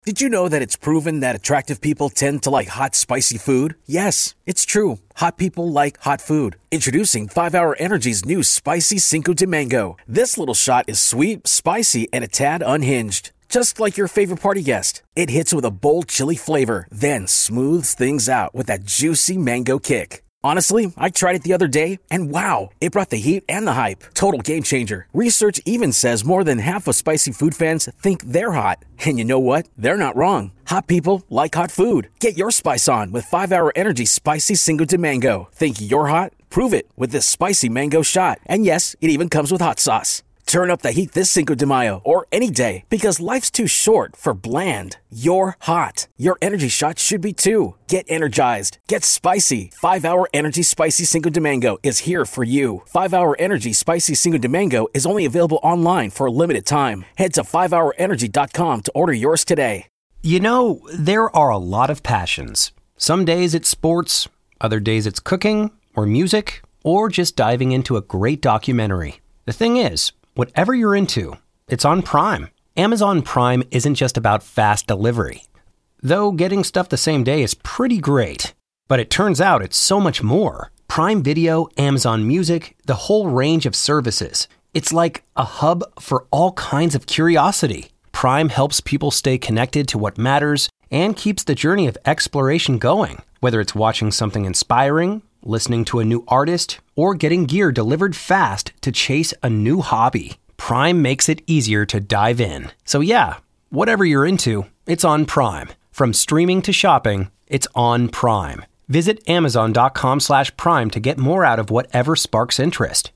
Did you know that it's proven that attractive people tend to like hot, spicy food? Yes, it's true. Hot people like hot food. Introducing 5-Hour Energy's new Spicy Cinco de Mango. This little shot is sweet, spicy, and a tad unhinged. Just like your favorite party guest. It hits with a bold chili flavor, then smooths things out with that juicy mango kick. Honestly, I tried it the other day, and wow, it brought the heat and the hype. Total game changer. Research even says more than half of spicy food fans think they're hot. And you know what? They're not wrong. Hot people like hot food. Get your spice on with 5-Hour Energy Spicy Cinco de Mango. Think you're hot? Prove it with this spicy mango shot. And yes, it even comes with hot sauce. Turn up the heat this Cinco de Mayo or any day because life's too short for bland. You're hot. Your energy shot should be too. Get energized. Get spicy. 5-Hour Energy Spicy Cinco de Mango is here for you. 5-Hour Energy Spicy Cinco de Mango is only available online for a limited time. Head to 5hourenergy.com to order yours today. You know, there are a lot of passions. Some days it's sports, other days it's cooking or music or just diving into a great documentary. The thing is, whatever you're into, it's on Prime. Amazon Prime isn't just about fast delivery. Though getting stuff the same day is pretty great. But it turns out it's so much more. Prime Video, Amazon Music, the whole range of services. It's like a hub for all kinds of curiosity. Prime helps people stay connected to what matters and keeps the journey of exploration going. Whether it's watching something inspiring, listening to a new artist, or getting gear delivered fast to chase a new hobby. Prime makes it easier to dive in. So yeah, whatever you're into, it's on Prime. From streaming to shopping, it's on Prime. Visit Amazon.com/Prime to get more out of whatever sparks interest.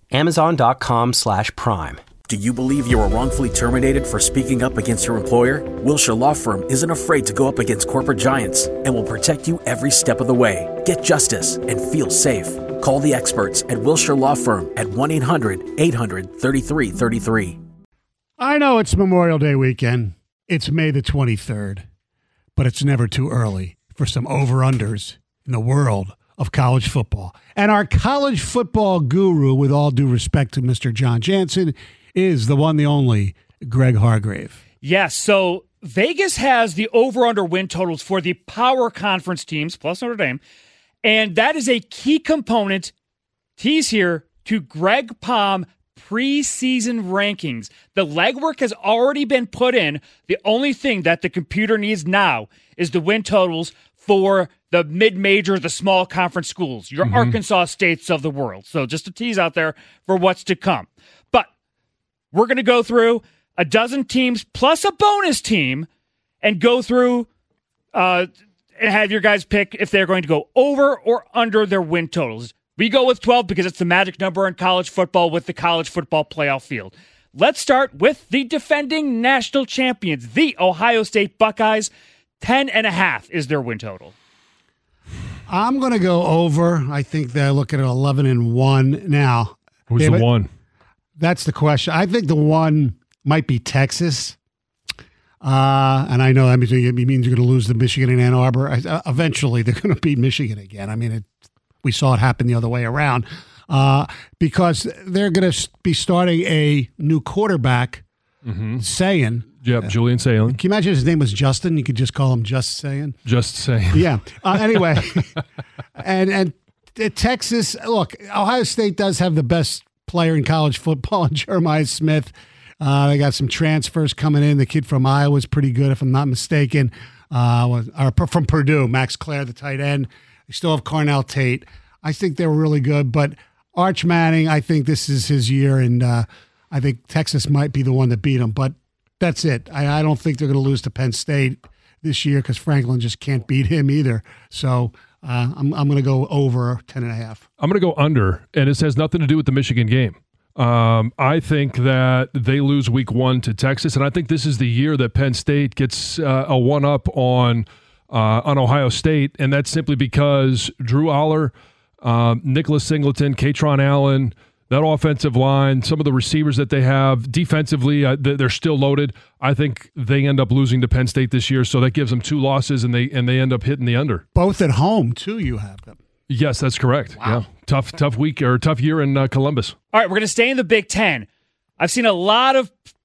Amazon.com/Prime. Do you believe you were wrongfully terminated for speaking up against your employer? Wilshire Law Firm isn't afraid to go up against corporate giants and will protect you every step of the way. Get justice and feel safe. Call the experts at Wilshire Law Firm at 1-800-800-3333. I know it's Memorial Day weekend. It's May the 23rd. But it's never too early for some over-unders in the world of college football. And our college football guru, with all due respect to Mr. John Jansen, is the one, the only, Greg Hargrave. Yes, so Vegas has the over-under win totals for the power conference teams, plus Notre Dame, and that is a key component, tease here, to Greg Palm preseason rankings. The legwork has already been put in. The only thing that the computer needs now is the win totals for the mid-major, the small conference schools, your Arkansas States of the world. So just a tease out there for what's to come. But we're going to go through a dozen teams plus a bonus team and go through and have your guys pick if they're going to go over or under their win totals. We go with 12 because it's the magic number in college football with the college football playoff field. Let's start with the defending national champions, the Ohio State Buckeyes. 10.5 is their win total. I'm going to go over. I think they're looking at 11-1 now. Who's the one? That's the question. I think the one might be Texas. And I know that means you're going to lose to Michigan and Ann Arbor. Eventually, they're going to beat Michigan again. I mean, we saw it happen the other way around because they're going to be starting a new quarterback, Sayin. Yep, Julian Sayin. Can you imagine his name was Justin? You could just call him Just Sayin. Just Sayin. Yeah. Anyway, and Texas, look, Ohio State does have the best player in college football, Jeremiah Smith. They got some transfers coming in. The kid from Iowa is pretty good, if I'm not mistaken. From Purdue, Max Clare, the tight end. They still have Cornell Tate. I think they were really good. But Arch Manning, I think this is his year, and I think Texas might be the one to beat him. But that's it. I don't think they're going to lose to Penn State this year because Franklin just can't beat him either. So I'm going to go over 10.5. I'm going to go under, and this has nothing to do with the Michigan game. I think that they lose week 1 to Texas, and I think this is the year that Penn State gets a one-up on Ohio State, and that's simply because Drew Aller, Nicholas Singleton, Katron Allen, that offensive line, some of the receivers that they have, defensively, they're still loaded. I think they end up losing to Penn State this year, so that gives them 2 losses, and they end up hitting the under. Both at home, too, you have them. Yes, that's correct. Wow. Yeah. Tough week or tough year in Columbus. All right, we're going to stay in the Big Ten. I've seen a lot of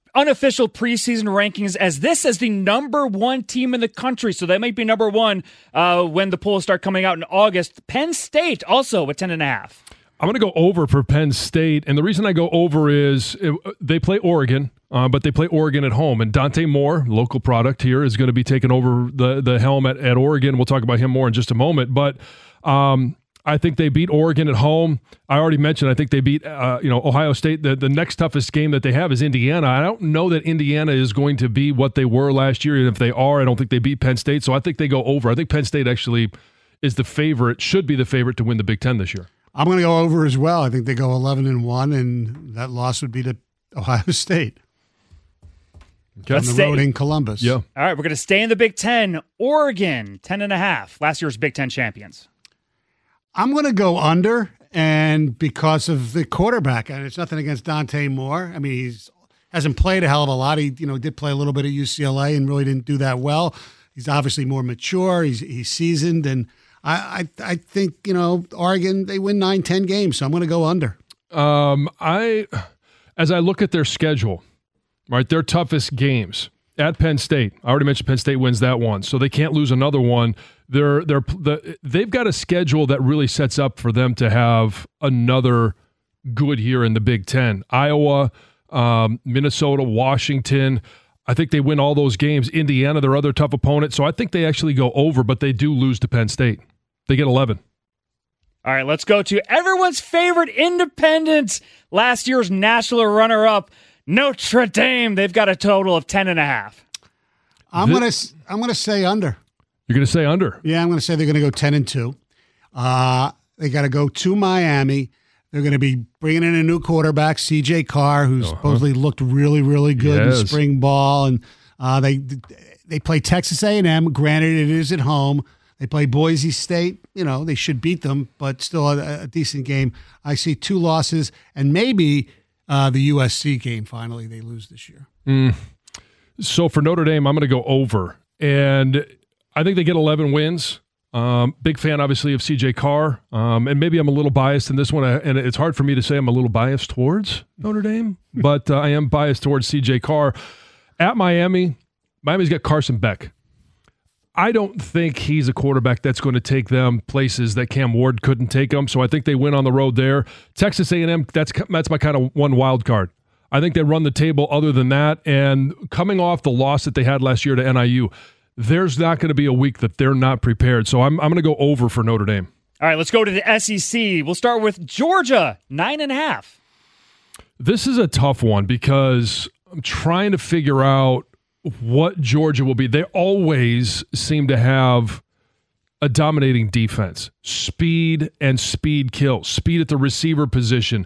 unofficial preseason rankings as this as the number one team in the country. So they might be number one when the polls start coming out in August. Penn State also at 10.5. I'm going to go over for Penn State, and the reason I go over is they play Oregon, but they play Oregon at home, and Dante Moore, local product here, is going to be taking over the helm at Oregon. We'll talk about him more in just a moment, but I think they beat Oregon at home. I already mentioned I think they beat Ohio State. The next toughest game that they have is Indiana. I don't know that Indiana is going to be what they were last year, and if they are, I don't think they beat Penn State, so I think they go over. I think Penn State actually is the favorite, should be the favorite to win the Big Ten this year. I'm going to go over as well. I think they go 11-1, and that loss would be to Ohio State. Okay. On the road in Columbus. Yeah. All right, we're going to stay in the Big Ten. Oregon, 10.5. Last year's Big Ten champions. I'm going to go under, and because of the quarterback, and it's nothing against Dante Moore. I mean, he's hasn't played a hell of a lot. He did play a little bit at UCLA and really didn't do that well. He's obviously more mature. He's seasoned, and I think, Oregon, they win 9-10 games, so I'm going to go under. As I look at their schedule, right, their toughest games at Penn State. I already mentioned Penn State wins that one, so they can't lose another one. They've got a schedule that really sets up for them to have another good year in the Big Ten. Iowa, Minnesota, Washington. I think they win all those games. Indiana, their other tough opponent. So I think they actually go over, but they do lose to Penn State. They get 11. All right, let's go to everyone's favorite independent, last year's national runner-up, Notre Dame. They've got a total of 10.5. I'm gonna say under. You're going to say under? Yeah, I'm going to say they're going to go 10-2. They got to go to Miami. They're going to be bringing in a new quarterback, C.J. Carr, who supposedly looked really, really good in spring ball. And they play Texas A&M. Granted, it is at home. They play Boise State. They should beat them, but still a decent game. I see 2 losses, and maybe the USC game finally they lose this year. So for Notre Dame, I'm going to go over. And I think they get 11 wins. Big fan, obviously, of C.J. Carr. And maybe I'm a little biased in this one, and it's hard for me to say I'm a little biased towards Notre Dame, but I am biased towards C.J. Carr. At Miami's got Carson Beck. I don't think he's a quarterback that's going to take them places that Cam Ward couldn't take them, so I think they win on the road there. Texas A&M, that's my kind of one wild card. I think they run the table other than that, and coming off the loss that they had last year to NIU, there's not going to be a week that they're not prepared. So I'm going to go over for Notre Dame. All right, let's go to the SEC. We'll start with Georgia, 9.5. This is a tough one because I'm trying to figure out what Georgia will be. They always seem to have a dominating defense. Speed and speed kills. Speed at the receiver position.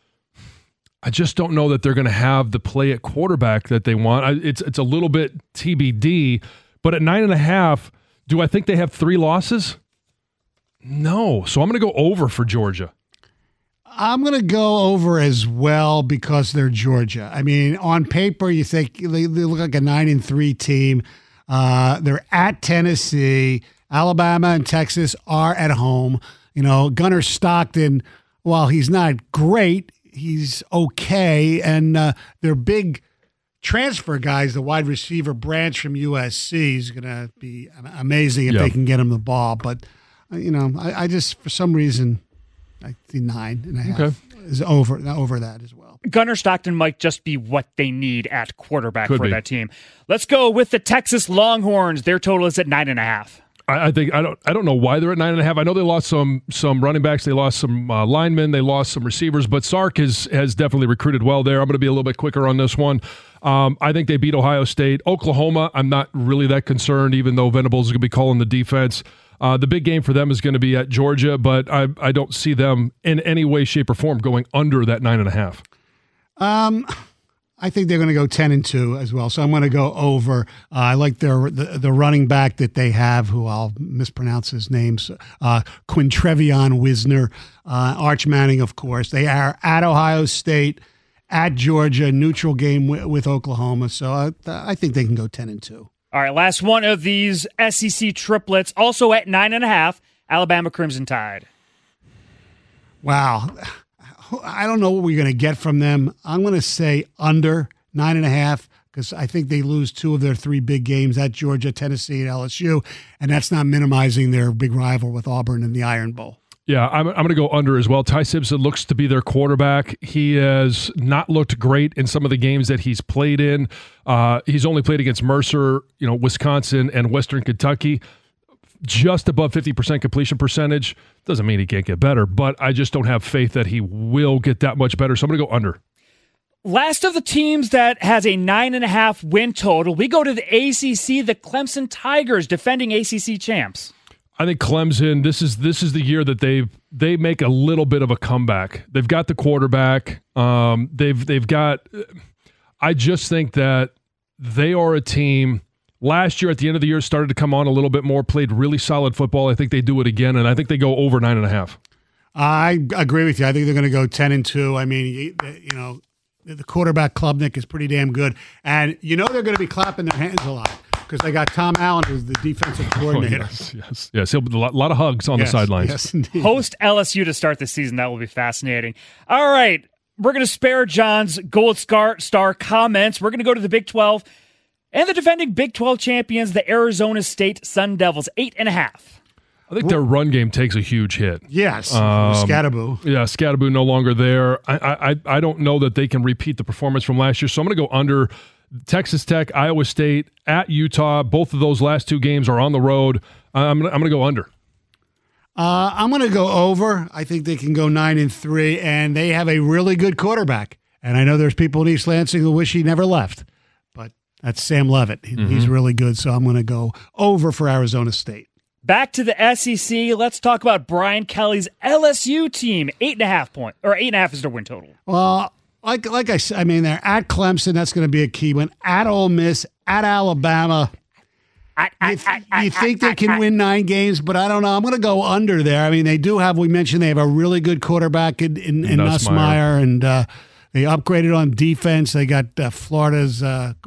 I just don't know that they're going to have the play at quarterback that they want. It's a little bit TBD. But at 9.5, do I think they have 3 losses? No. So I'm going to go over for Georgia. I'm going to go over as well because they're Georgia. I mean, on paper, you think they look like a 9-3 team. They're at Tennessee. Alabama and Texas are at home. Gunnar Stockton, while he's not great, he's okay. And they're big transfer guys, the wide receiver Branch from USC is going to be amazing if they can get him the ball. But, I just, for some reason, I think 9.5 is over that as well. Gunnar Stockton might just be what they need at quarterback for that team. Let's go with the Texas Longhorns. Their total is at 9.5. I think I don't know why they're at 9.5. I know they lost some running backs, they lost some linemen, they lost some receivers, but Sark has definitely recruited well there. I'm going to be a little bit quicker on this one. I think they beat Ohio State. Oklahoma, I'm not really that concerned, even though Venables is going to be calling the defense. The big game for them is going to be at Georgia, but I don't see them in any way, shape, or form going under that 9.5. I think they're going to go 10-2 as well, so I'm going to go over. I like the running back that they have, who I'll mispronounce his names, Quintrevion Wisner, Arch Manning, of course. They are at Ohio State, at Georgia, neutral game with Oklahoma, so I think they can go 10-2. All right, last one of these SEC triplets, also at 9.5, Alabama Crimson Tide. Wow. I don't know what we're going to get from them. I'm going to say under 9.5, because I think they lose 2 of their 3 big games at Georgia, Tennessee, and LSU, and that's not minimizing their big rival with Auburn in the Iron Bowl. Yeah, I'm going to go under as well. Ty Simpson looks to be their quarterback. He has not looked great in some of the games that he's played in. He's only played against Mercer, Wisconsin, and Western Kentucky. Just above 50% completion percentage. Doesn't mean he can't get better, but I just don't have faith that he will get that much better. So I'm going to go under. Last of the teams that has a 9.5 win total, we go to the ACC, the Clemson Tigers, defending ACC champs. I think Clemson, this is the year that they make a little bit of a comeback. They've got the quarterback. They've got. I just think that they are a team. Last year, at the end of the year, started to come on a little bit more. Played really solid football. I think they do it again, and I think they go over 9.5. I agree with you. I think they're going to go 10-2. I mean, the quarterback Klubnik is pretty damn good, and they're going to be clapping their hands a lot, because they got Tom Allen, who's the defensive coordinator. Yes. He'll be a lot of hugs on the sidelines. Yes, indeed. Host LSU to start the season. That will be fascinating. All right. We're going to spare John's Gold Star comments. We're going to go to the Big 12 and the defending Big 12 champions, the Arizona State Sun Devils, 8.5. I think their run game takes a huge hit. Yes, Scatterboo. Yeah, Scatterboo no longer there. I don't know that they can repeat the performance from last year, so I'm going to go under. Texas Tech, Iowa State, at Utah. Both of those last 2 games are on the road. I'm going to go under. I'm going to go over. I think they can go 9-3, and they have a really good quarterback. And I know there's people in East Lansing who wish he never left, but that's Sam Leavitt. He's really good, so I'm going to go over for Arizona State. Back to the SEC. Let's talk about Brian Kelly's LSU team. 8.5 is their win total. Well, like I said, I mean, they're at Clemson. That's going to be a key one. At Ole Miss, at Alabama. You think they can win 9 games, but I don't know. I'm going to go under there. I mean, they do have, we mentioned, they have a really good quarterback in Nussmeier, and they upgraded on defense. They got Florida's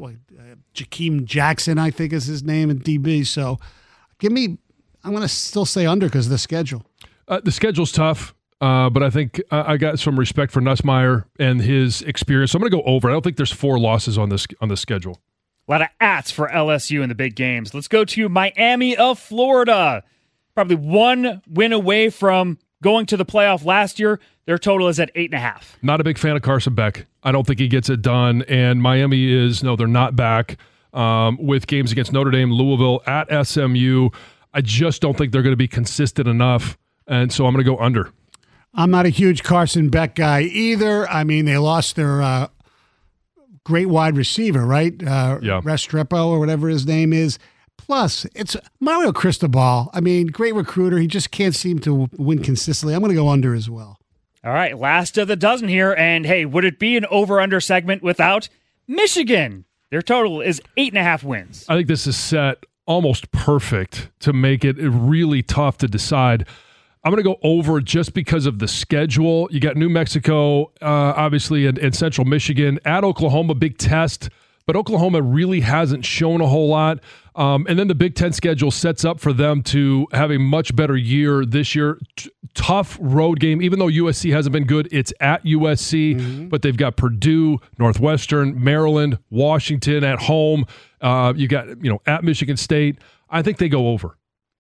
Jakeem Jackson, I think is his name, in DB. So I'm going to still say under because of the schedule. The schedule's tough. But I think I got some respect for Nussmeier and his experience. So I'm going to go over. I don't think there's 4 losses on this schedule. A lot of ats for LSU in the big games. Let's go to Miami of Florida. Probably 1 win away from going to the playoff last year. Their total is at 8.5. Not a big fan of Carson Beck. I don't think he gets it done. And Miami they're not back with games against Notre Dame, Louisville, at SMU. I just don't think they're going to be consistent enough. And so I'm going to go under. I'm not a huge Carson Beck guy either. I mean, they lost their great wide receiver, right? Restrepo or whatever his name is. Plus, it's Mario Cristobal. I mean, great recruiter. He just can't seem to win consistently. I'm going to go under as well. All right, last of the dozen here. And, hey, would it be an over-under segment without Michigan? Their total is 8.5 wins. I think this is set almost perfect to make it really tough to decide. I'm going to go over just because of the schedule. You got New Mexico, obviously, and Central Michigan. At Oklahoma, big test, but Oklahoma really hasn't shown a whole lot. And then the Big Ten schedule sets up for them to have a much better year this year. Tough road game, even though USC hasn't been good. It's at USC, but they've got Purdue, Northwestern, Maryland, Washington at home. You got at Michigan State. I think they go over.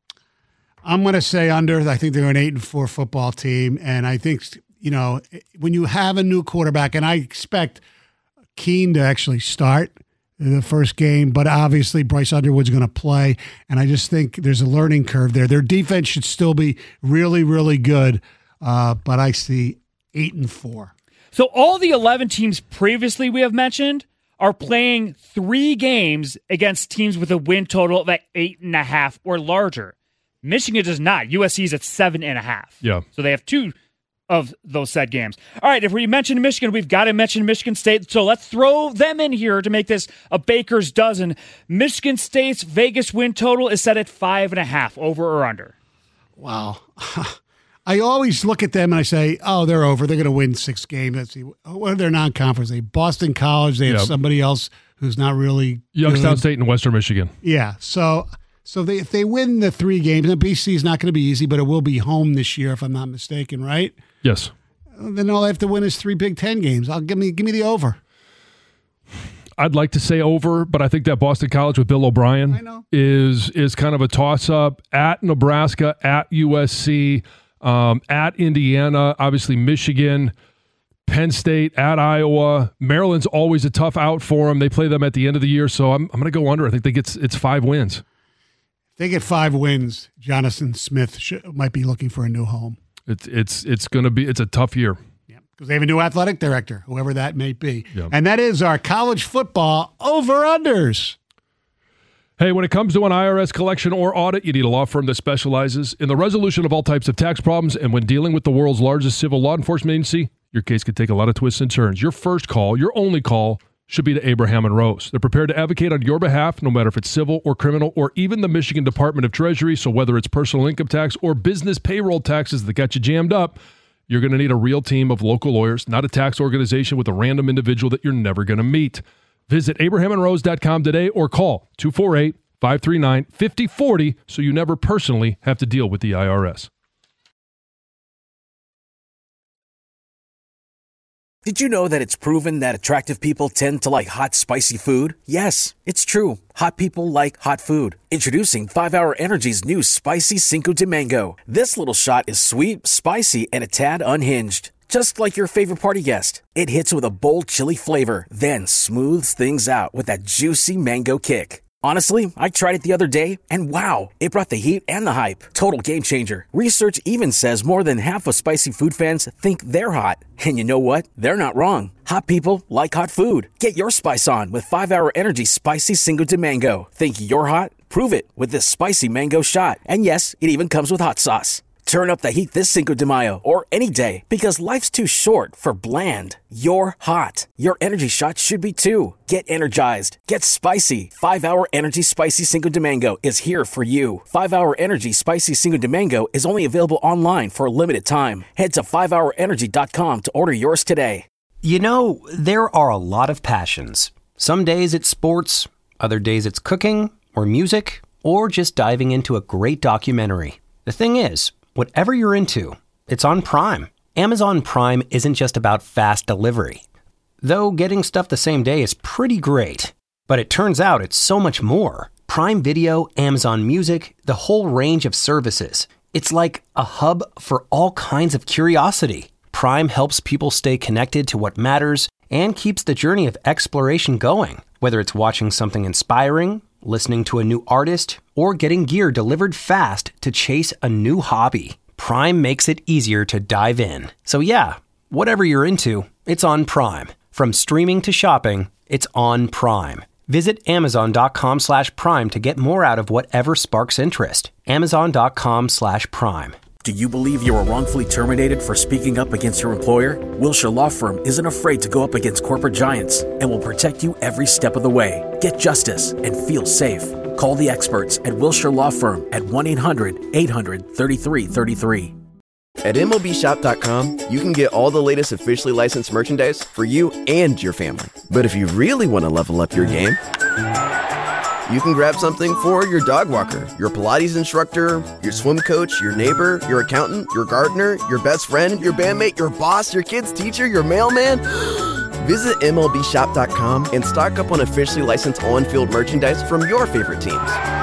I'm going to say under. I think they're an 8-4 football team. And I think, when you have a new quarterback, and I expect Keene to actually start the first game, but obviously Bryce Underwood's going to play. And I just think there's a learning curve there. Their defense should still be really, really good. But I see 8-4. So all the 11 teams previously we have mentioned are playing 3 games against teams with a win total of 8.5 or larger. Michigan does not. USC is at 7.5. Yeah. So they have 2 of those said games. All right, if we mention Michigan, we've got to mention Michigan State. So let's throw them in here to make this a baker's dozen. Michigan State's Vegas win total is set at 5.5, over or under. Wow. I always look at them and I say, oh, they're over. They're going to win 6 games. Let's see. What are their non-conference? They Boston College. They have somebody else who's not really Youngstown State and Western Michigan. Yeah, So if they win the 3 games, and BC is not going to be easy, but it will be home this year, if I'm not mistaken, right? Yes. Then all they have to win is 3 Big Ten games. Give me the over. I'd like to say over, but I think that Boston College with Bill O'Brien is kind of a toss-up. At Nebraska, at USC, at Indiana, obviously Michigan, Penn State, at Iowa. Maryland's always a tough out for them. They play them at the end of the year, so I'm going to go under. I think it's 5 wins. If they get 5 wins, Jonathan Smith might be looking for a new home. It's going to be a tough year. Yeah, because they have a new athletic director, whoever that may be. Yeah. And that is our college football over-unders. Hey, when it comes to an IRS collection or audit, you need a law firm that specializes in the resolution of all types of tax problems. And when dealing with the world's largest civil law enforcement agency, your case could take a lot of twists and turns. Your first call, your only call, should be to Abraham and Rose. They're prepared to advocate on your behalf, no matter if it's civil or criminal, or even the Michigan Department of Treasury. So whether it's personal income tax or business payroll taxes that got you jammed up, you're going to need a real team of local lawyers, not a tax organization with a random individual that you're never going to meet. Visit abrahamandrose.com today or call 248-539-5040 so you never personally have to deal with the IRS. Did you know that it's proven that attractive people tend to like hot, spicy food? Yes, it's true. Hot people like hot food. Introducing 5-Hour Energy's new Spicy Cinco de Mango. This little shot is sweet, spicy, and a tad unhinged. Just like your favorite party guest. It hits with a bold chili flavor, then smooths things out with that juicy mango kick. Honestly, I tried it the other day, and wow, it brought the heat and the hype. Total game changer. Research even says more than half of spicy food fans think they're hot. And you know what? They're not wrong. Hot people like hot food. Get your spice on with 5-Hour Energy Spicy Cinco de Mango. Think you're hot? Prove it with this spicy mango shot. And yes, it even comes with hot sauce. Turn up the heat this Cinco de Mayo or any day because life's too short for bland. You're hot. Your energy shot should be too. Get energized. Get spicy. 5-Hour Energy Spicy Cinco de Mango is here for you. 5-Hour Energy Spicy Cinco de Mango is only available online for a limited time. Head to 5hourenergy.com to order yours today. You know, there are a lot of passions. Some days it's sports, other days it's cooking or music or just diving into a great documentary. The thing is, whatever you're into, it's on Prime. Amazon Prime isn't just about fast delivery. Though getting stuff the same day is pretty great. But it turns out it's so much more. Prime Video, Amazon Music, the whole range of services. It's like a hub for all kinds of curiosity. Prime helps people stay connected to what matters and keeps the journey of exploration going. Whether it's watching something inspiring, listening to a new artist, or getting gear delivered fast to chase a new hobby. Prime makes it easier to dive in. So yeah, whatever you're into, it's on Prime. From streaming to shopping, it's on Prime. Visit Amazon.com/Prime to get more out of whatever sparks interest. Amazon.com/Prime. Do you believe you were wrongfully terminated for speaking up against your employer? Wilshire Law Firm isn't afraid to go up against corporate giants and will protect you every step of the way. Get justice and feel safe. Call the experts at Wilshire Law Firm at 1-800-800-3333. At MLBshop.com, you can get all the latest officially licensed merchandise for you and your family. But if you really want to level up your game, you can grab something for your dog walker, your Pilates instructor, your swim coach, your neighbor, your accountant, your gardener, your best friend, your bandmate, your boss, your kid's teacher, your mailman. Visit MLBshop.com and stock up on officially licensed on-field merchandise from your favorite teams.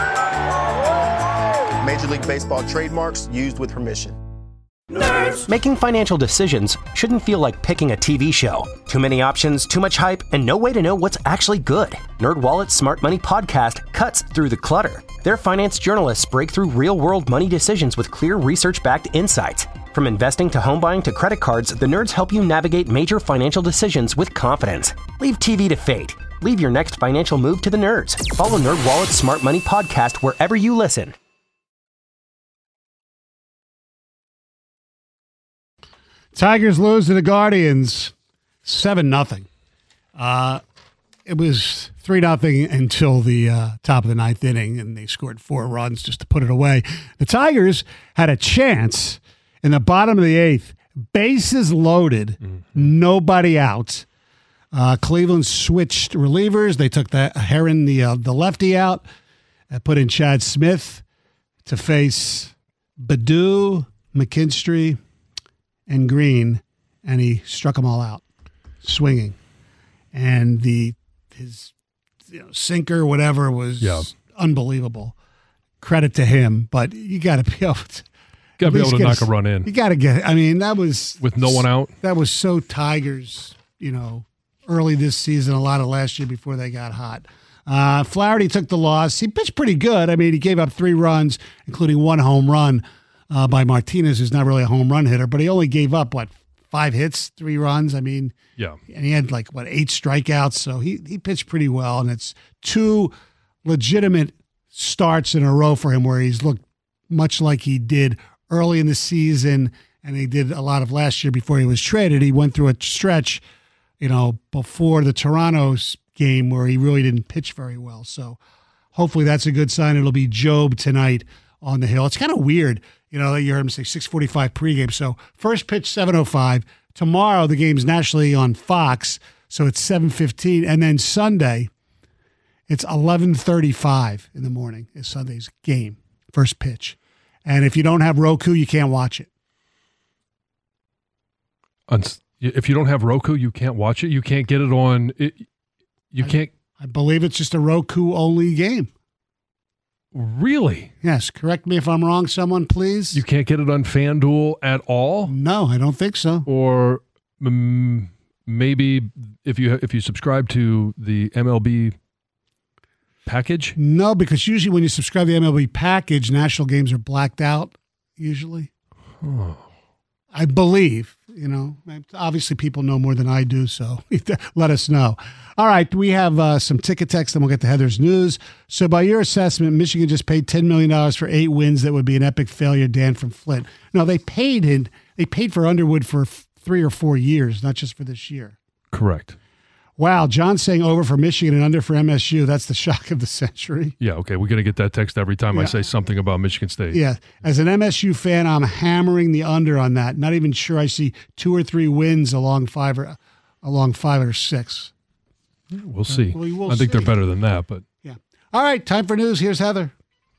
Major League Baseball trademarks used with permission. Nerds. Making financial decisions shouldn't feel like picking a TV show. Too many options, too much hype, and no way to know what's actually good. NerdWallet's Smart Money Podcast cuts through the clutter. Their finance journalists break through real-world money decisions with clear research-backed insights. From investing to home buying to credit cards, the nerds help you navigate major financial decisions with confidence. Leave TV to fate. Leave your next financial move to the nerds. Follow NerdWallet's Smart Money Podcast wherever you listen. Tigers lose to the Guardians 7-0. It was 3-0 until the top of the ninth inning, and they scored 4 runs just to put it away. The Tigers had a chance in the bottom of the eighth, bases loaded, nobody out. Cleveland switched relievers. They took the Heron, the lefty, out, put in Chad Smith to face Baddoo, McKinstry, and Green, and he struck them all out, swinging. And his sinker, whatever, was unbelievable. Credit to him, but you got to be able to. Got to be able to knock a run in. You got to get. I mean, that was with no one out. That was so Tigers, early this season, a lot of last year before they got hot. Flaherty took the loss. He pitched pretty good. I mean, he gave up 3 runs, including 1 home run by Martinez, who's not really a home run hitter, but he only gave up 5 hits, 3 runs. I mean, yeah, and he had 8 strikeouts. So he pitched pretty well, and it's 2 legitimate starts in a row for him where he's looked much like he did early in the season, and he did a lot of last year before he was traded. He went through a stretch, before the Toronto's game where he really didn't pitch very well. So hopefully that's a good sign. It'll be Job tonight on the hill. It's kind of weird, you heard him say 6:45 pregame. So first pitch 7:05. Tomorrow the game's nationally on Fox, so it's 7:15, and then Sunday it's 11:35 in the morning is Sunday's game, first pitch. And if you don't have Roku, you can't watch it. If you don't have Roku, you can't watch it? You can't get it on... can't... I believe it's just a Roku-only game. Really? Yes. Correct me if I'm wrong, someone, please. You can't get it on FanDuel at all? No, I don't think so. Or maybe if you subscribe to the MLB package? No, because usually when you subscribe to the MLB package, national games are blacked out, usually. Oh. I believe, obviously people know more than I do, so let us know. All right, we have some ticket text, and we'll get to Heather's news. So by your assessment, Michigan just paid $10 million for 8 wins. That would be an epic failure, Dan from Flint. No, they paid for Underwood for 3 or 4 years, not just for this year. Correct. Wow, John's saying over for Michigan and under for MSU. That's the shock of the century. Yeah, okay. We're going to get that text every time I say something about Michigan State. Yeah. As an MSU fan, I'm hammering the under on that. Not even sure I see 2 or 3 wins along 5 or 6. We'll see. We'll I think they're better than that, but yeah. All right, time for news. Here's Heather.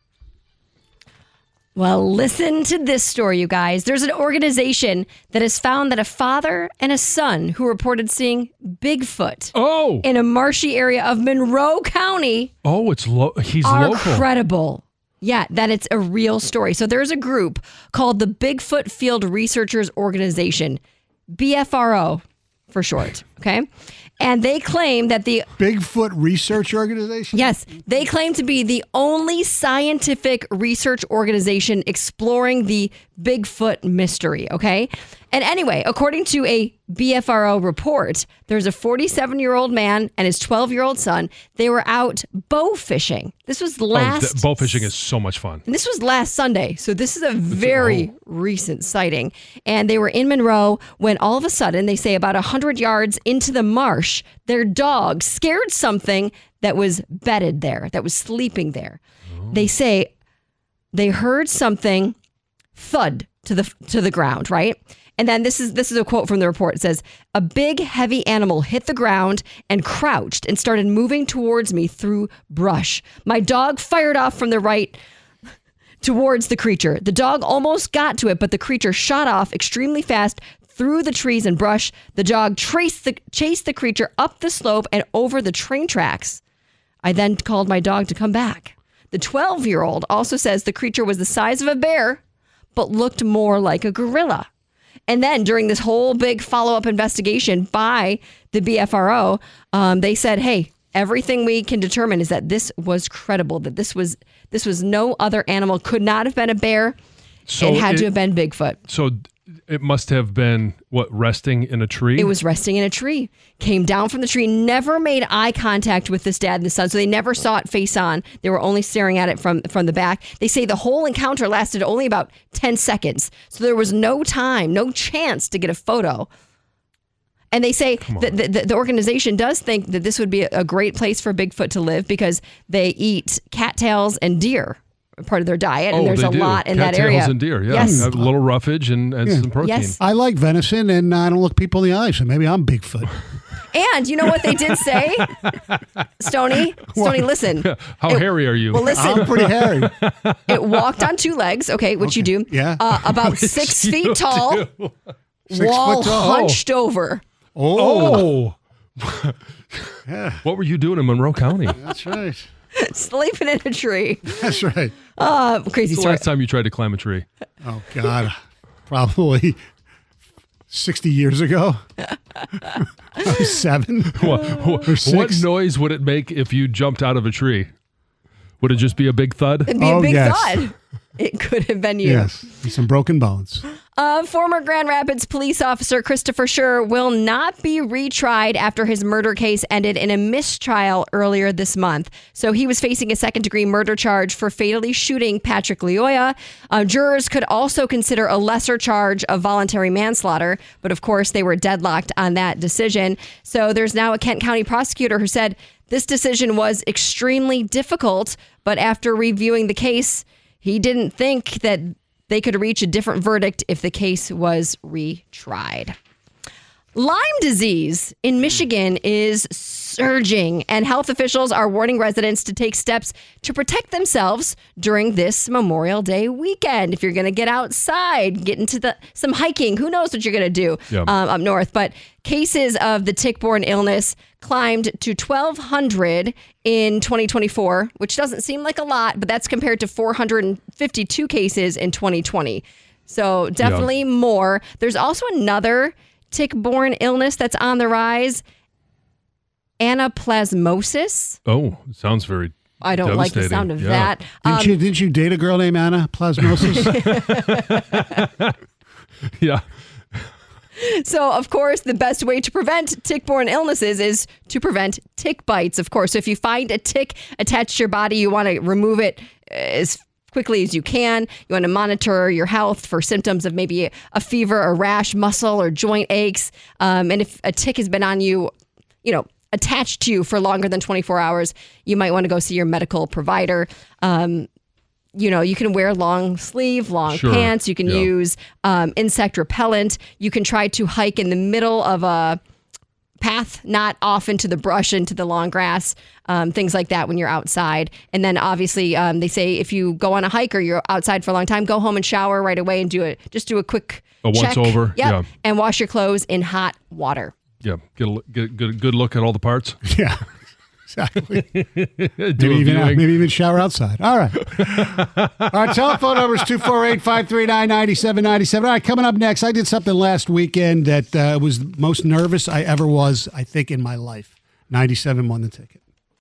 Well, listen to this story, you guys. There's an organization that has found that a father and a son who reported seeing Bigfoot in a marshy area of Monroe County. Oh, he's are local. Credible. Yeah, that it's a real story. So there's a group called the Bigfoot Field Researchers Organization, BFRO for short, okay? And they claim that the Bigfoot Research Organization? Yes, they claim to be the only scientific research organization exploring the Bigfoot mystery, okay? And anyway, according to a BFRO report, there's a 47-year-old man and his 12-year-old son. They were out bow fishing. This was last... bow fishing is so much fun. And this was last Sunday, so this is a very recent sighting. And they were in Monroe when all of a sudden, they say about 100 yards into the marsh, their dog scared something that was bedded there, that was sleeping there. Oh. They say they heard something thud to the ground, right? And then this is a quote from the report. It says, a big, heavy animal hit the ground and crouched and started moving towards me through brush. My dog fired off from the right towards the creature. The dog almost got to it, but the creature shot off extremely fast through the trees and brush. The dog chased the creature up the slope and over the train tracks. I then called my dog to come back. The 12-year-old also says the creature was the size of a bear, but looked more like a gorilla. And then during this whole big follow-up investigation by the BFRO, they said, hey, everything we can determine is that this was credible, that this was no other animal, could not have been a bear. So it had to have been Bigfoot. So it must have been, resting in a tree? It was resting in a tree. Came down from the tree, never made eye contact with this dad and the son, so they never saw it face on. They were only staring at it from the back. They say the whole encounter lasted only about 10 seconds, so there was no time, no chance to get a photo. And they say that the organization does think that this would be a great place for Bigfoot to live because they eat cattails and deer. Part of their diet, and there's a lot in that area. Cattails and deer, yeah. Yes. A little roughage and some protein. Yes. I like venison, and I don't look people in the eye, so maybe I'm Bigfoot. And you know what they did say? Stoney, listen. How hairy are you? Well, listen. I'm pretty hairy. It walked on 2 legs, which you do. Yeah. About 6 feet tall. 6 wall foot tall. hunched over. Oh. Yeah, What were you doing in Monroe County? that's right. Sleeping in a tree. That's right. Crazy The story. last time you tried to climb a tree? Oh, God. Probably 60 years ago. 7 What or 6. noise would it make if you jumped out of a tree? Would it just be a big thud? It'd be a Oh, big yes. thud. It could have been you. Yes, and some broken bones. Former Grand Rapids police officer Christopher Schur will not be retried after his murder case ended in a mistrial earlier this month. So he was facing a second-degree murder charge for fatally shooting Patrick Lyoya. Jurors could also consider a lesser charge of voluntary manslaughter, but of course they were deadlocked on that decision. So there's now a Kent County prosecutor who said this decision was extremely difficult, but after reviewing the case, he didn't think that they could reach a different verdict if the case was retried. Lyme disease in Michigan is surging, and health officials are warning residents to take steps to protect themselves during this Memorial Day weekend. If you're going to get outside, get into some hiking, who knows what you're going to do up north. But cases of the tick-borne illness climbed to 1,200 in 2024, which doesn't seem like a lot, but that's compared to 452 cases in 2020. So definitely more. There's also another tick-borne illness that's on the rise, anaplasmosis. Oh, sounds very I don't like the sound of that. Didn't you date a girl named Anaplasmosis? Yeah. So, of course, the best way to prevent tick-borne illnesses is to prevent tick bites, of course. So if you find a tick attached to your body, you want to remove it as quickly as you can. You want to monitor your health for symptoms of maybe a fever, a rash, muscle or joint aches. And if a tick has been on you, attached to you for longer than 24 hours, you might want to go see your medical provider. You can wear long sleeve, long pants. You can use insect repellent. You can try to hike in the middle of a path, not off into the brush, into the long grass, things like that when you're outside. And then obviously they say if you go on a hike or you're outside for a long time, go home and shower right away and do a quick once check. over. Yep. And wash your clothes in hot water. Yeah. Get a good look at all the parts. Yeah. Exactly. maybe even shower outside. All right. Our telephone number is 248-539-9797. All right, coming up next, I did something last weekend that was the most nervous I ever was, I think, in my life. 97 won the ticket.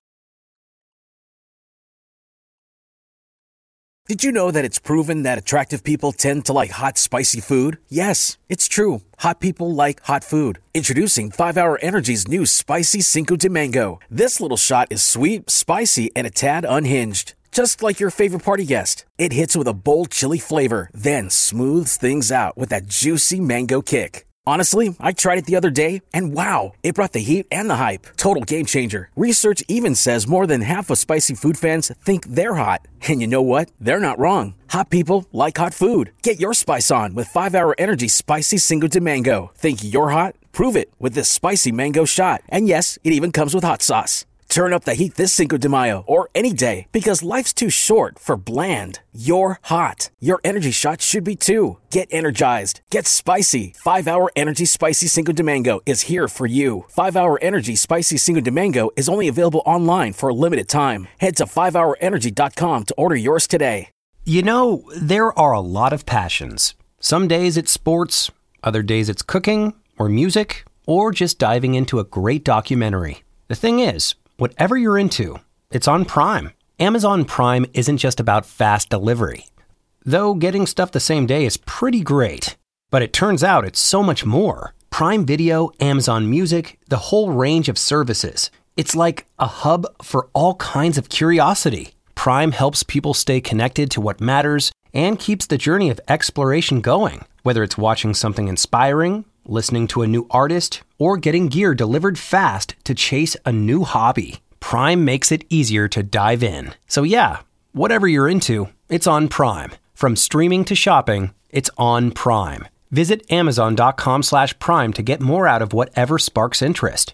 Did you know that it's proven that attractive people tend to like hot, spicy food? Yes, it's true. Hot people like hot food. Introducing 5-Hour Energy's new Spicy Cinco de Mango. This little shot is sweet, spicy, and a tad unhinged. Just like your favorite party guest. It hits with a bold chili flavor, then smooths things out with that juicy mango kick. Honestly, I tried it the other day, and wow, it brought the heat and the hype. Total game changer. Research even says more than half of spicy food fans think they're hot. And you know what? They're not wrong. Hot people like hot food. Get your spice on with 5-Hour Energy Spicy Cinco de Mango. Think you're hot? Prove it with this spicy mango shot. And yes, it even comes with hot sauce. Turn up the heat this Cinco de Mayo or any day because life's too short for bland. You're hot. Your energy shot should be too. Get energized. Get spicy. 5-Hour Energy Spicy Cinco de Mango is here for you. 5-Hour Energy Spicy Cinco de Mango is only available online for a limited time. Head to 5hourenergy.com to order yours today. You know, there are a lot of passions. Some days it's sports, other days it's cooking or music, or just diving into a great documentary. The thing is, whatever you're into, it's on Prime. Amazon Prime isn't just about fast delivery. Though getting stuff the same day is pretty great. But it turns out it's so much more. Prime Video, Amazon Music, the whole range of services. It's like a hub for all kinds of curiosity. Prime helps people stay connected to what matters and keeps the journey of exploration going. Whether it's watching something inspiring, listening to a new artist, or getting gear delivered fast to chase a new hobby. Prime makes it easier to dive in. So yeah, whatever you're into, it's on Prime. From streaming to shopping, it's on Prime. Visit Amazon.com/Prime to get more out of whatever sparks interest.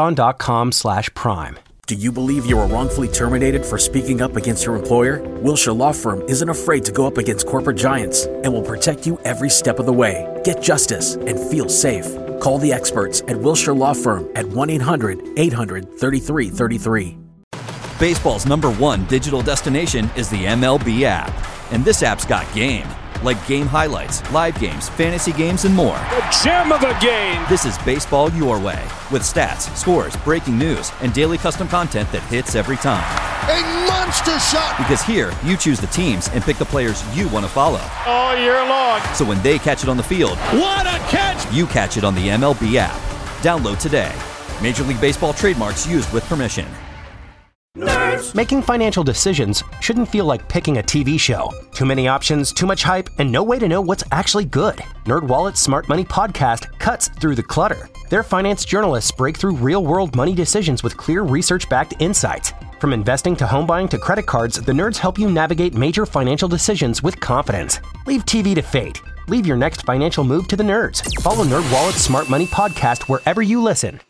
Amazon.com/Prime. Do you believe you were wrongfully terminated for speaking up against your employer? Wilshire Law Firm isn't afraid to go up against corporate giants and will protect you every step of the way. Get justice and feel safe. Call the experts at Wilshire Law Firm at 1-800-800-3333. Baseball's #1 digital destination is the MLB app. And this app's got game. Like game highlights, live games, fantasy games, and more. The gem of the game! This is baseball your way. With stats, scores, breaking news, and daily custom content that hits every time. A monster shot! Because here, you choose the teams and pick the players you want to follow. All year long. So when they catch it on the field, what a catch! You catch it on the MLB app. Download today. Major League Baseball trademarks used with permission. Nerds. Making financial decisions shouldn't feel like picking a TV show. Too many options, too much hype, and no way to know what's actually good. NerdWallet's Smart Money podcast cuts through the clutter. Their finance journalists break through real-world money decisions with clear research-backed insights. From investing to home buying to credit cards, the nerds help you navigate major financial decisions with confidence. Leave TV to fate. Leave your next financial move to the nerds. Follow NerdWallet's Smart Money podcast wherever you listen.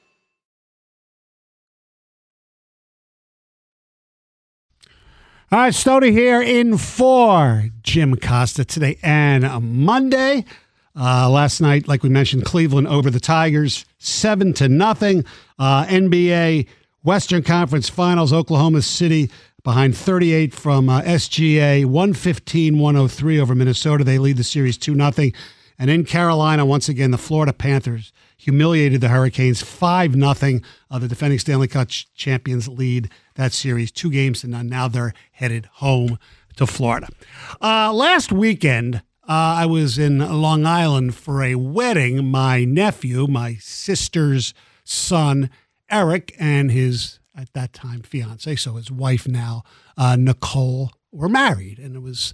All right, Stoney here in for Jim Costa today and Monday. Last night, like we mentioned, Cleveland over the Tigers, 7-0. NBA Western Conference Finals, Oklahoma City behind 38 from SGA, 115-103 over Minnesota. They lead the series 2-0. And in Carolina, once again, the Florida Panthers humiliated the Hurricanes 5-0. The defending Stanley Cup champions lead that series 2-0. Now they're headed home to Florida. Last weekend, I was in Long Island for a wedding. My nephew, my sister's son, Eric, and his, at that time, fiance, so his wife now, Nicole, were married. And it was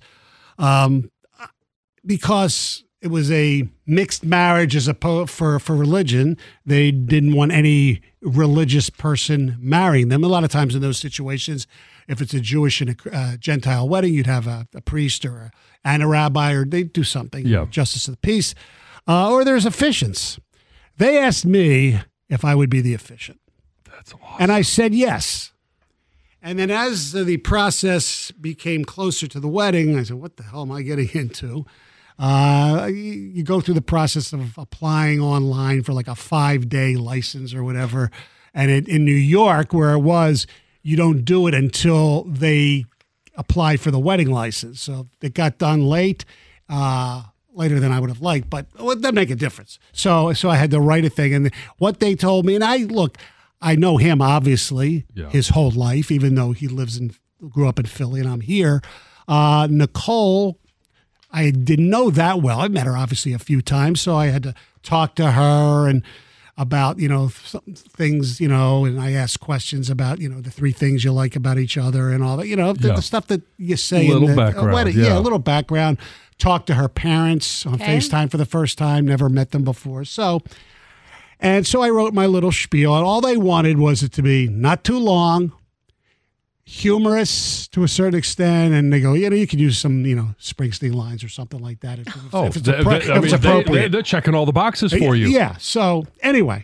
because it was a mixed marriage as opposed for religion. They didn't want any religious person marrying them. A lot of times in those situations, if it's a Jewish and a Gentile wedding, you'd have a priest and a rabbi, or they'd do something, justice of the peace, or there's officiants. They asked me if I would be the officiant. That's awesome. And I said yes. And then as the process became closer to the wedding, I said, what the hell am I getting into? You go through the process of applying online for like a 5-day license or whatever. And in New York, where it was, you don't do it until they apply for the wedding license. So it got done late, later than I would have liked, but it doesn't make a difference. So I had to write a thing. And what they told me, and I know him, obviously, his whole life, even though he grew up in Philly and I'm here. Nicole, I didn't know that well. I met her obviously a few times, so I had to talk to her and about, things, and I asked questions about, the 3 things you like about each other and all that, the stuff that you say. A little background. A little background. Talked to her parents on FaceTime for the first time, never met them before. So I wrote my little spiel, and all they wanted was it to be not too long, humorous to a certain extent, and they go, you could use some, Springsteen lines or something like that. If it's appropriate. They're checking all the boxes for you. Yeah. So anyway,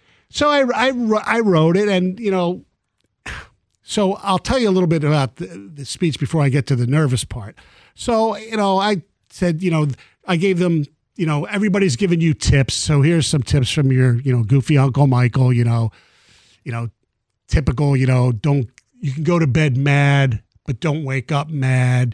I wrote it, and so I'll tell you a little bit about the speech before I get to the nervous part. So I said, I gave them, everybody's giving you tips. So here's some tips from your, goofy Uncle Michael. Typical. You can go to bed mad, but don't wake up mad,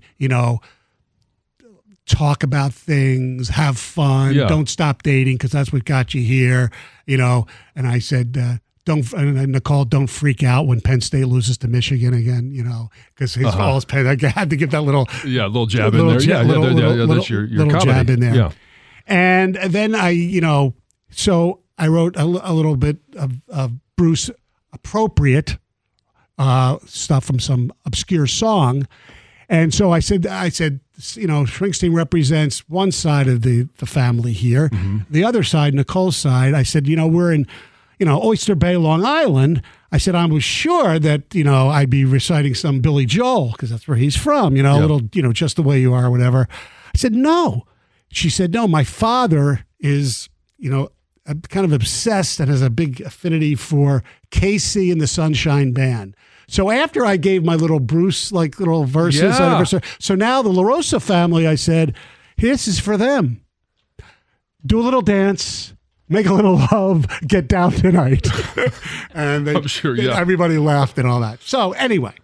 talk about things, have fun, don't stop dating because that's what got you here, And I said, Nicole, don't freak out when Penn State loses to Michigan again, because his balls Penn. I had to give that little jab in there. That's your little comedy. Jab in there. Yeah. And then so I wrote a little bit of Bruce appropriate stuff from some obscure song. And so I said, Springsteen represents one side of the family here. Mm-hmm. The other side, Nicole's side, I said, we're in, Oyster Bay, Long Island. I said, I was sure that, I'd be reciting some Billy Joel because that's where he's from, a little, Just the Way You Are or whatever. I said, no. She said, no, my father is, kind of obsessed and has a big affinity for KC and the Sunshine Band. So after I gave my little Bruce, little verses, so now the LaRosa family, I said, this is for them. Do a little dance, make a little love, get down tonight. And I'm sure, yeah. everybody laughed and all that. So anyway,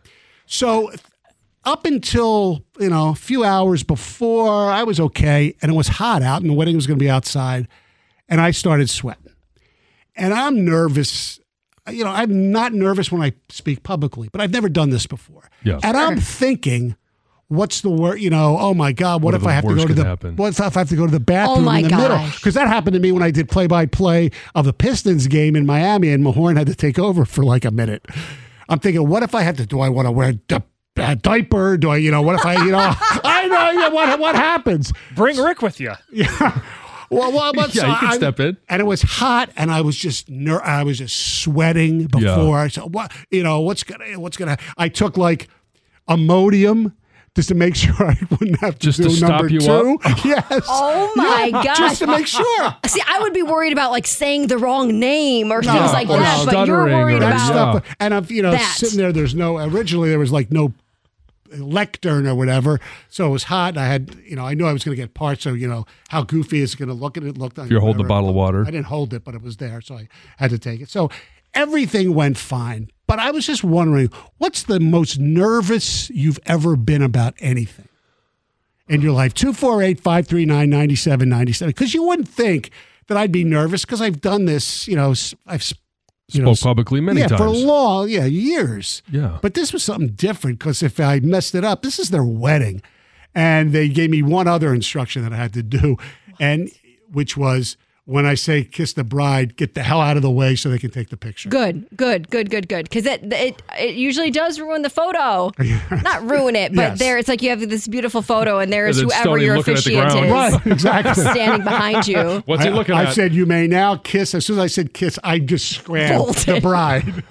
up until, a few hours before, I was okay, and it was hot out, and the wedding was going to be outside, and I started sweating. And I'm nervous. I'm not nervous when I speak publicly, but I've never done this before. Yes. And I'm thinking, what's the word? Oh my God, what if I have to go to the bathroom in the middle? Because that happened to me when I did play-by-play of the Pistons game in Miami, and Mahorn had to take over for like a minute. I'm thinking, what if I had to? Do I want to wear a diaper? Do I? What if I? I know what happens. Bring Rick with you. Yeah. Well, you can step in. And it was hot, and I was just sweating before. I said, what's gonna? I took like Imodium just to make sure I wouldn't have to just do to stop number you 2. up. Yes. Oh my gosh. Just to make sure. See, I would be worried about like saying the wrong name or things like or that, but you're worried or about stuff. And I'm that. sitting there. Originally there was like no lectern or whatever, so it was hot. And I had, I knew I was going to get parts. So how goofy is it going to look? And it looked. You're holding a bottle of water. I didn't hold it, but it was there, so I had to take it. So everything went fine. But I was just wondering, what's the most nervous you've ever been about anything in your life? 248-539-9797. Because you wouldn't think that I'd be nervous because I've done this. I've spoke publicly many times. For years. Yeah. But this was something different because if I messed it up, this is their wedding. And they gave me one other instruction that I had to do, and which was when I say kiss the bride, get the hell out of the way so they can take the picture. Good. Because it usually does ruin the photo. Not ruin it, but there it's like you have this beautiful photo and there's whoever your officiant is right, exactly. standing behind you. What's he looking at? I said, you may now kiss. As soon as I said kiss, I just scrambled the bride.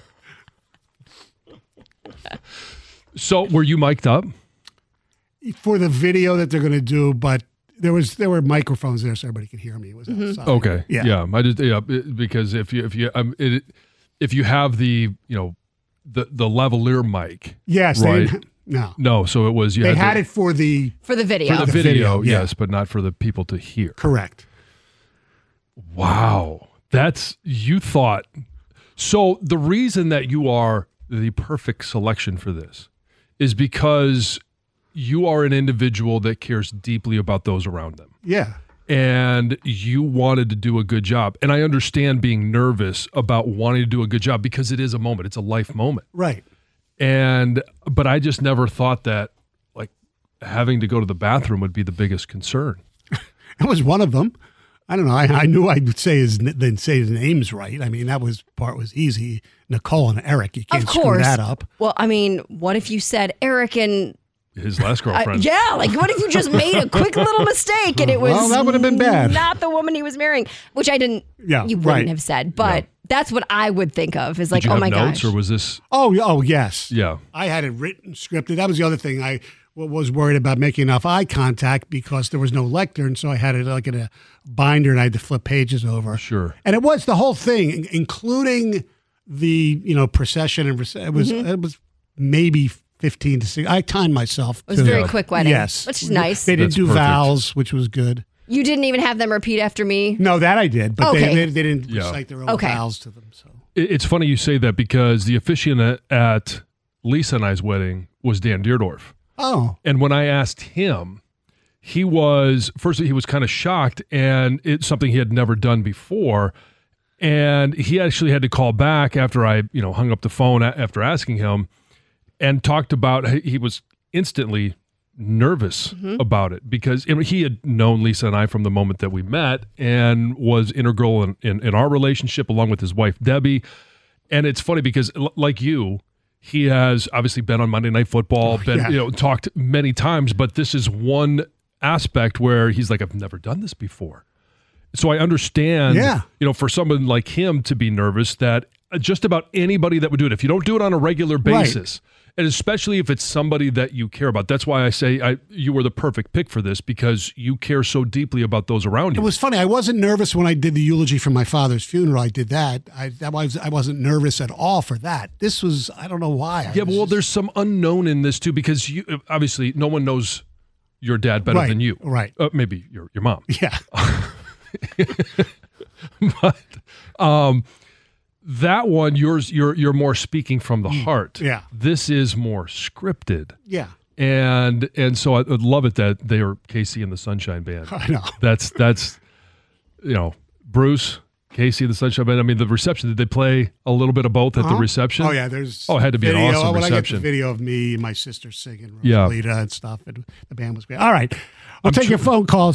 So were you mic'd up? For the video that they're going to do, but there were microphones there so everybody could hear me. It was outside. Okay. Yeah. I just because if you have the the lavalier mic. Yes. Right. No. So it was. They had it for the video. For the video, yeah. yes, but not for the people to hear. Correct. Wow. You thought. So the reason that you are the perfect selection for this is because you are an individual that cares deeply about those around them. Yeah. And you wanted to do a good job. And I understand being nervous about wanting to do a good job because it is a moment. It's a life moment. Right. But I just never thought that like having to go to the bathroom would be the biggest concern. It was one of them. I don't know. I knew I'd say his names right. I mean, part was easy. Nicole and Eric. You can't screw that up. Well, I mean, what if you said Eric and his last girlfriend? What if you just made a quick little mistake and it was that would have been bad. Not the woman he was marrying, which I didn't. Yeah, you wouldn't have said, but that's what I would think of. Is like, Did you oh have my notes, gosh. or was this? Oh yes. Yeah. I had it written, scripted. That was the other thing. I was worried about making enough eye contact because there was no lectern, so I had it like in a binder and I had to flip pages over. Sure. And it was the whole thing, including the procession, and it was maybe 15 to 6. I timed myself. It was a very quick wedding. Yes. Which is nice. They didn't That's do perfect. vows, which was good. You didn't even have them repeat after me? No, that I did, but Okay. they didn't recite their own vows to them. So It's funny you say that because the officiant at Lisa and I's wedding was Dan Deerdorf. Oh. And when I asked him, he was kind of shocked, and it's something he had never done before. And he actually had to call back after I, hung up the phone after asking him, and talked about he was instantly nervous about it because he had known Lisa and I from the moment that we met and was integral in our relationship along with his wife, Debbie. And it's funny because like you, he has obviously been on Monday Night Football, talked many times, but this is one aspect where he's like, I've never done this before. So I understand, for someone like him to be nervous that just about anybody that would do it, if you don't do it on a regular basis, and especially if it's somebody that you care about. That's why I say you were the perfect pick for this because you care so deeply about those around you. it was funny. I wasn't nervous when I did the eulogy for my father's funeral. I did that. I wasn't nervous at all for that. This was, I don't know why. There's some unknown in this too because you obviously no one knows your dad better than you. Right. Maybe your mom. Yeah. But that one, you're more speaking from the heart. Yeah. This is more scripted. Yeah. And so I would love it that they are Casey and the Sunshine Band. I know. That's Bruce, Casey and the Sunshine Band. I mean, the reception, did they play a little bit of both at the reception? Oh, yeah. There's it had to be video. an awesome when reception. I get the video of me and my sister singing Yeah. Rosalita and stuff, and the band was great. All right. We'll take your phone calls,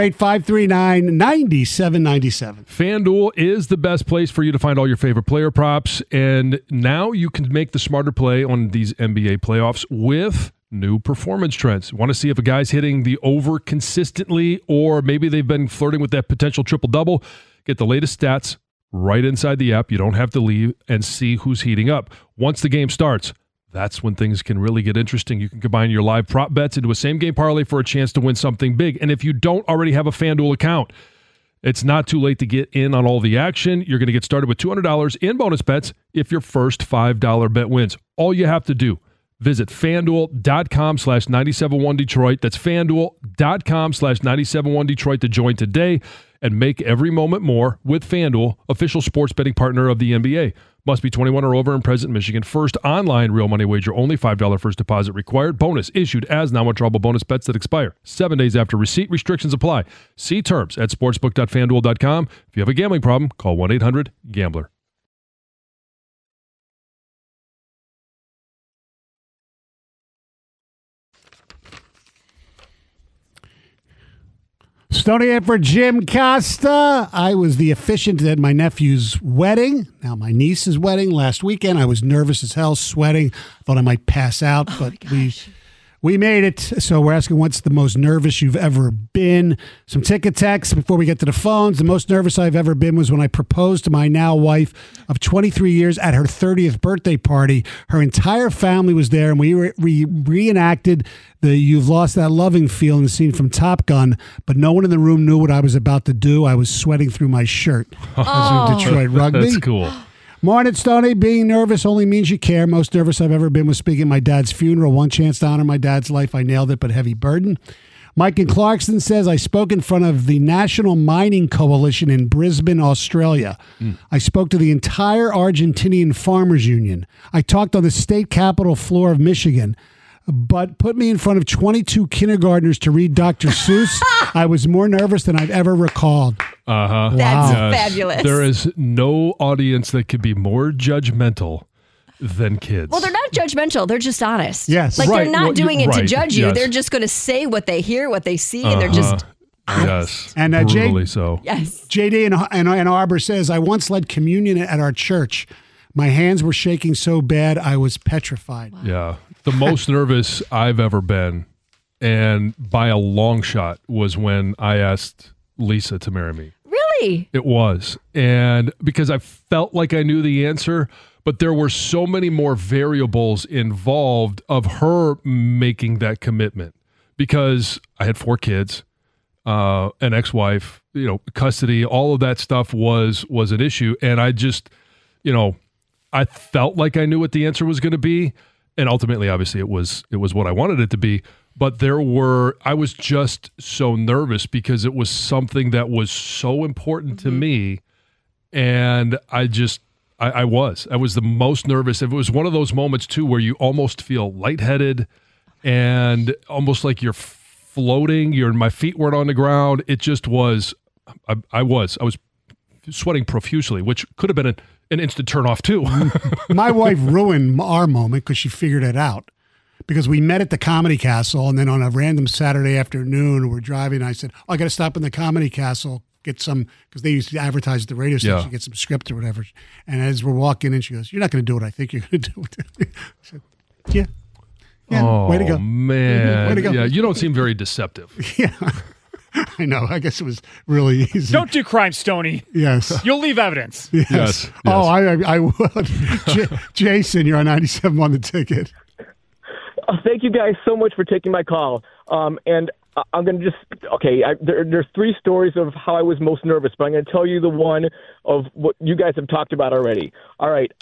248-539-9797. FanDuel is the best place for you to find all your favorite player props, and now you can make the smarter play on these NBA playoffs with new performance trends. Want to see if a guy's hitting the over consistently, or maybe they've been flirting with that potential triple-double? Get the latest stats right inside the app. You don't have to leave, and see who's heating up. Once the game starts, that's when things can really get interesting. You can combine your live prop bets into a same-game parlay for a chance to win something big. And if you don't already have a FanDuel account, it's not too late to get in on all the action. You're going to get started with $200 in bonus bets if your first $5 bet wins. All you have to do, visit FanDuel.com/971Detroit. That's FanDuel.com/971Detroit to join today and make every moment more with FanDuel, official sports betting partner of the NBA. Must be 21 or over and present in Michigan. First online real money wager, only $5 first deposit required. Bonus issued as non-withdrawable bonus bets that expire 7 days after receipt. Restrictions apply. See terms at sportsbook.fanduel.com. If you have a gambling problem, call 1-800-GAMBLER. Stony in for Jim Costa. I was the officiant at my nephew's wedding. Now my niece's wedding last weekend. I was nervous as hell, sweating. Thought I might pass out, but we made it. So we're asking, what's the most nervous you've ever been? Some ticket texts before we get to the phones. The most nervous I've ever been was when I proposed to my now wife of 23 years at her 30th birthday party. Her entire family was there, and we reenacted the "You've Lost That Loving" feeling scene from Top Gun, but no one in the room knew what I was about to do. I was sweating through my shirt. As in Detroit Rugby. That's cool. Morning, Stoney. Being nervous only means you care. Most nervous I've ever been was speaking at my dad's funeral. One chance to honor my dad's life. I nailed it, but heavy burden. Mike in Clarkson says, I spoke in front of the National Mining Coalition in Brisbane, Australia. I spoke to the entire Argentinian Farmers Union. I talked on the state capitol floor of Michigan, but put me in front of 22 kindergartners to read Dr. Seuss. I was more nervous than I've ever recalled. Uh-huh. That's Wow. fabulous. There is no audience that could be more judgmental than kids. Well, they're not judgmental. They're just honest. Yes. Like Right. they're not Well, doing it to right. judge you. Yes. They're just going to say what they hear, what they see, and they're just Yes. And, brutally so. yes. JD in Ann Arbor says, I once led communion at our church. My hands were shaking so bad I was petrified. Yeah. The most nervous I've ever been, and by a long shot, was when I asked Lisa to marry me. Really? It was. And because I felt like I knew the answer, but there were so many more variables involved of her making that commitment. Because I had 4 kids, an ex-wife, custody, all of that stuff was an issue. And I just, I felt like I knew what the answer was going to be. And ultimately, obviously, it was what I wanted it to be. But I was just so nervous because it was something that was so important to me. And I was the most nervous. It was one of those moments too, where you almost feel lightheaded and almost like you're floating. My feet weren't on the ground. It just was, I was sweating profusely, which could have been an instant turn off too. My wife ruined our moment because she figured it out. Because we met at the Comedy Castle, and then on a random Saturday afternoon, we're driving. And I said, I got to stop in the Comedy Castle, get some, because they used to advertise at the radio station, get some script or whatever. And as we're walking in, she goes, you're not going to do what I think you're going to do. I said, yeah. Oh, way to go. Man. Way to go. Yeah, you don't seem very deceptive. Yeah. I know. I guess it was really easy. Don't do crime, Stoney. Yes. You'll leave evidence. Yes. Oh, I would. Jason, you're on 97 on the ticket. Thank you guys so much for taking my call. And I'm going to there's 3 stories of how I was most nervous, but I'm going to tell you the one of what you guys have talked about already. All right.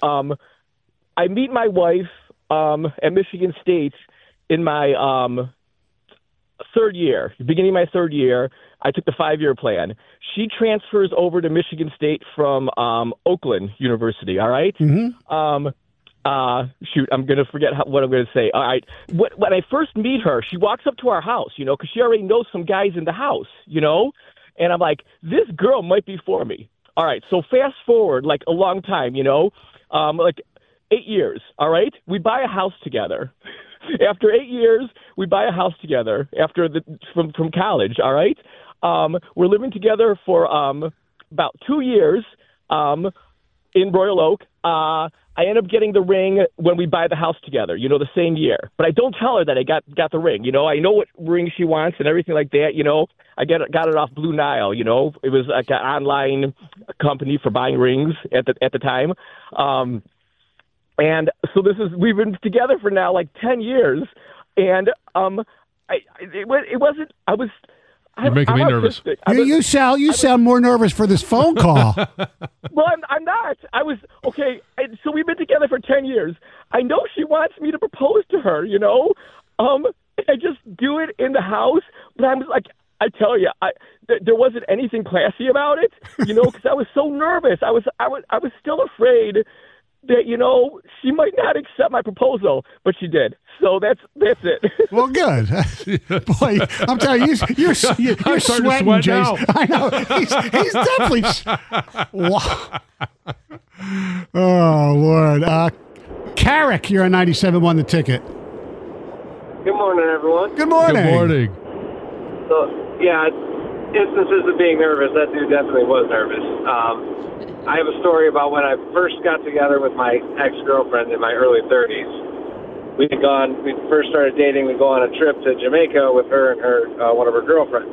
I meet my wife at Michigan State in my third year, beginning of my third year, I took the 5-year plan. She transfers over to Michigan State from Oakland University, all right? Mm-hmm. Shoot, I'm going to forget what I'm going to say. All right. When I first meet her, she walks up to our house, because she already knows some guys in the house, and I'm like, this girl might be for me. All right. So fast forward like a long time, like 8 years. All right. We buy a house together. After 8 years, we buy a house together from college. All right. We're living together for about 2 years in Royal Oak. I end up getting the ring when we buy the house together, the same year. But I don't tell her that I got the ring. I know what ring she wants and everything like that. I got it off Blue Nile. It was like an online company for buying rings at the time. And so we've been together for now like 10 years. And You're making me nervous. You sound more nervous for this phone call. Well, I'm not. I was okay. So we've been together for 10 years. I know she wants me to propose to her. I just do it in the house. But I'm like, I tell you, there wasn't anything classy about it. Because I was so nervous. I was still afraid that she might not accept my proposal, but she did. So that's it. Well, good. Boy, I'm telling you, you're sweating, Jason. I know. He's definitely. Wow. Oh, Lord. Carrick, you're on 97.1 The Ticket. Good morning, everyone. Good morning. Good morning. So, yeah, instances of being nervous, that dude definitely was nervous. I have a story about when I first got together with my ex-girlfriend in my early 30s. We first started dating. We'd go on a trip to Jamaica with her and one of her girlfriends.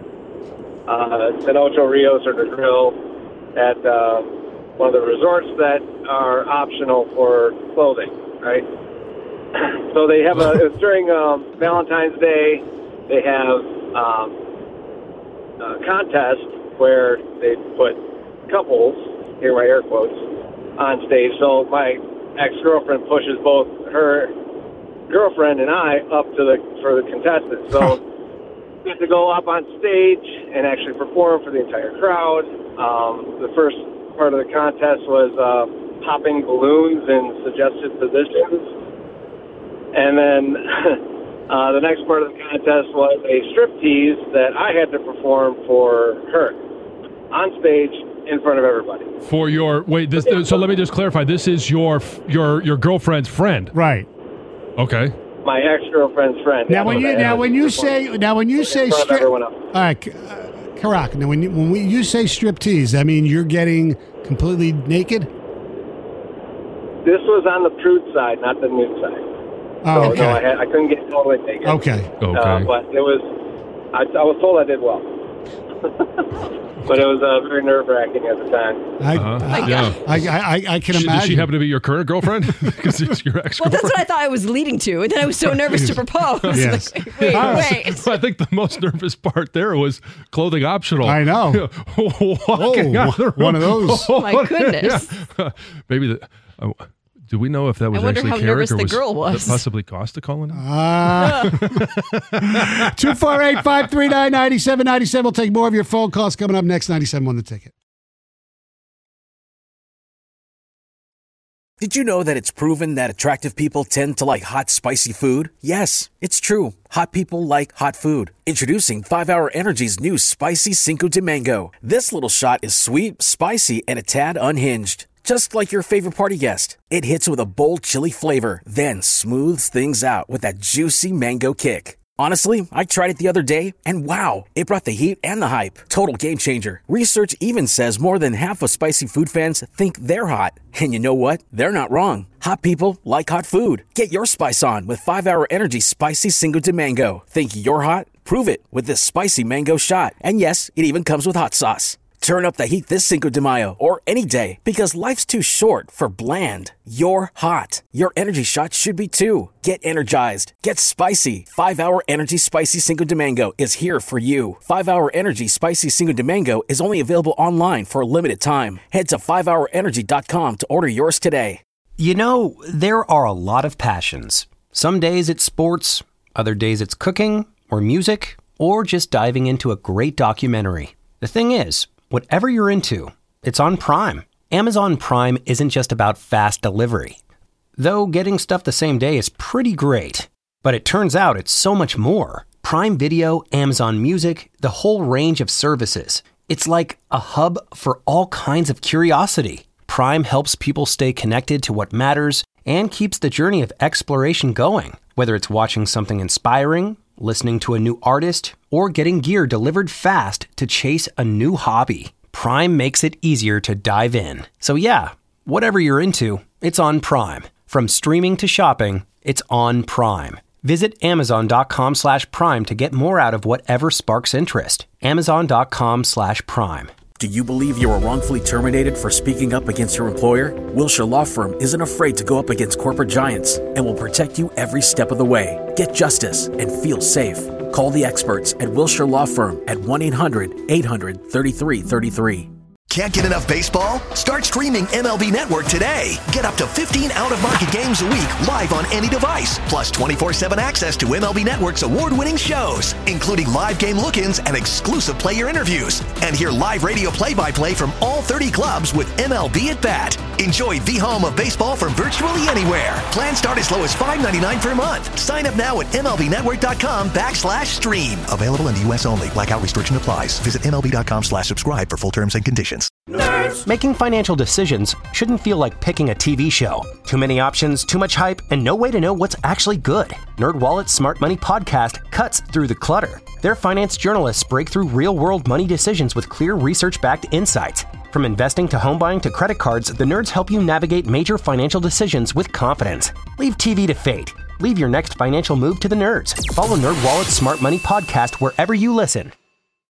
At Ocho Rios or the Grill at one of the resorts that are optional for clothing, right? So they have it's during Valentine's Day. They have a contest where they put couples, here my air quotes, on stage. So my ex-girlfriend pushes both her girlfriend and I up for the contestants. So we had to go up on stage and actually perform for the entire crowd. The first part of the contest was popping balloons in suggested positions. And then the next part of the contest was a striptease that I had to perform for her on stage in front of everybody. For your so let me just clarify. This is your girlfriend's friend, right? Okay. My ex-girlfriend's friend. Now, when you say strip, all right, Karak. Now, when you say striptease, that means you're getting completely naked. This was on the prude side, not the nude side. Oh, so, okay. No, I couldn't get totally naked. Okay. But it was. I was told I did well. But it was very nerve-wracking at the time. I can imagine. Did she happen to be your current girlfriend? Because it's your ex-girlfriend? Well, that's what I thought I was leading to. And then I was so nervous to propose. Yes. Like, wait. I think the most nervous part there was clothing optional. I know. Walking out of the room. One of those. Oh, my goodness. Yeah. Maybe do we know if that was actually Carrick or was possibly Costa calling him? 248-539-9797. We'll take more of your phone calls coming up next. 97.1 The Ticket. Did you know that it's proven that attractive people tend to like hot, spicy food? Yes, it's true. Hot people like hot food. Introducing 5-Hour Energy's new Spicy Cinco de Mango. This little shot is sweet, spicy, and a tad unhinged. Just like your favorite party guest. It hits with a bold chili flavor, then smooths things out with that juicy mango kick. Honestly, I tried it the other day, and wow, it brought the heat and the hype. Total game changer. Research even says more than half of spicy food fans think they're hot. And you know what? They're not wrong. Hot people like hot food. Get your spice on with 5-Hour Energy Spicy Cinco de Mango. Think you're hot? Prove it with this spicy mango shot. And yes, it even comes with hot sauce. Turn up the heat this Cinco de Mayo or any day because life's too short for bland. You're hot. Your energy shot should be too. Get energized. Get spicy. 5-Hour Energy Spicy Cinco de Mango is here for you. 5-Hour Energy Spicy Cinco de Mango is only available online for a limited time. Head to 5hourenergy.com to order yours today. There are a lot of passions. Some days it's sports, other days it's cooking, or music, or just diving into a great documentary. The thing is, whatever you're into, it's on Prime. Amazon Prime isn't just about fast delivery. Though getting stuff the same day is pretty great. But it turns out it's so much more. Prime Video, Amazon Music, the whole range of services. It's like a hub for all kinds of curiosity. Prime helps people stay connected to what matters and keeps the journey of exploration going. Whether it's watching something inspiring, listening to a new artist, or getting gear delivered fast to chase a new hobby, Prime makes it easier to dive in. So yeah, whatever you're into, it's on Prime. From streaming to shopping, it's on Prime. Visit Amazon.com/Prime to get more out of whatever sparks interest. Amazon.com/Prime. Do you believe you were wrongfully terminated for speaking up against your employer? Wilshire Law Firm isn't afraid to go up against corporate giants and will protect you every step of the way. Get justice and feel safe. Call the experts at Wilshire Law Firm at 1-800-800-3333. Can't get enough baseball? Start streaming MLB Network today. Get up to 15 out-of-market games a week live on any device, plus 24/7 access to MLB Network's award-winning shows, including live game look-ins and exclusive player interviews. And hear live radio play-by-play from all 30 clubs with MLB at Bat. Enjoy the home of baseball from virtually anywhere. Plans start as low as $5.99 per month. Sign up now at MLBnetwork.com/stream. Available in the U.S. only. Blackout restriction applies. Visit MLB.com/subscribe for full terms and conditions. Nerds! Making financial decisions shouldn't feel like picking a TV show. Too many options, too much hype, and no way to know what's actually good. NerdWallet's Smart Money Podcast cuts through the clutter. Their finance journalists break through real-world money decisions with clear research-backed insights. From investing to home buying to credit cards, the nerds help you navigate major financial decisions with confidence. Leave TV to fate. Leave your next financial move to the nerds. Follow NerdWallet's Smart Money Podcast wherever you listen.